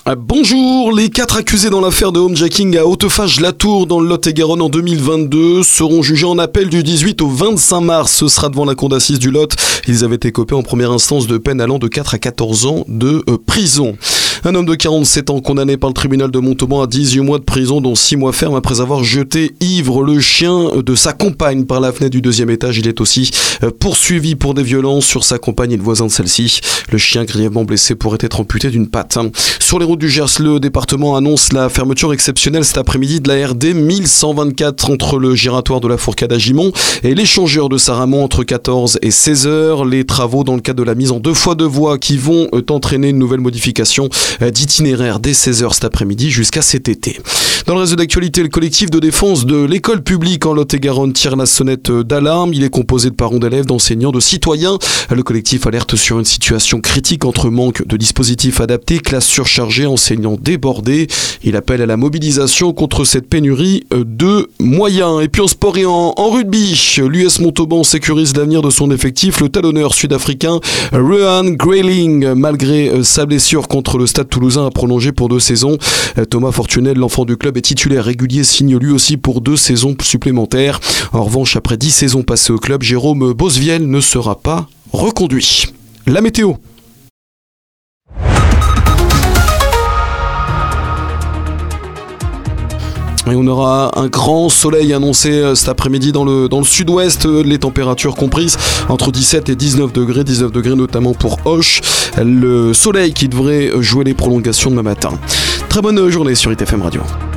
Bonjour, les 4 accusés dans l'affaire de homejacking à Hautefage-la-Tour dans le Lot-et-Garonne en 2022 seront jugés en appel du 18 au 25 mars. Ce sera devant la cour d'assises du Lot. Ils avaient écopé en première instance de peine allant de 4 à 14 ans de prison. Un homme de 47 ans condamné par le tribunal de Montauban à 18 mois de prison dont 6 mois ferme après avoir jeté ivre le chien de sa compagne par la fenêtre du 2e étage. Il est aussi poursuivi pour des violences sur sa compagne et le voisin de celle-ci. Le chien grièvement blessé pourrait être amputé d'une patte. Sur les routes du Gers, le département annonce la fermeture exceptionnelle cet après-midi de la RD 1124 entre le giratoire de la Fourcade à Gimont et l'échangeur de Saramon entre 14 et 16 heures. Les travaux dans le cadre de la mise en 2x2 voies qui vont entraîner une nouvelle modification d'itinéraire dès 16h cet après-midi jusqu'à cet été. Dans le reste de l'actualité, le collectif de défense de l'école publique en Lot-et-Garonne tire la sonnette d'alarme. Il est composé de parents d'élèves, d'enseignants, de citoyens. Le collectif alerte sur une situation critique entre manque de dispositifs adaptés, classes surchargées, enseignants débordés. Il appelle à la mobilisation contre cette pénurie de moyens. Et puis en sport et en rugby, l'US Montauban sécurise l'avenir de son effectif. Le talonneur sud-africain Ruan Grayling, malgré sa blessure contre le Stade Toulousain, a prolongé pour 2 saisons. Thomas Fortunel, l'enfant du club et titulaire régulier, signe lui aussi pour 2 saisons supplémentaires. En revanche, après 10 saisons passées au club, Jérôme Bosviel ne sera pas reconduit. La météo. Et on aura un grand soleil annoncé cet après-midi dans le sud-ouest, les températures comprises entre 17 et 19 degrés notamment pour Auch. Le soleil qui devrait jouer les prolongations demain matin. Très bonne journée sur ITFM Radio.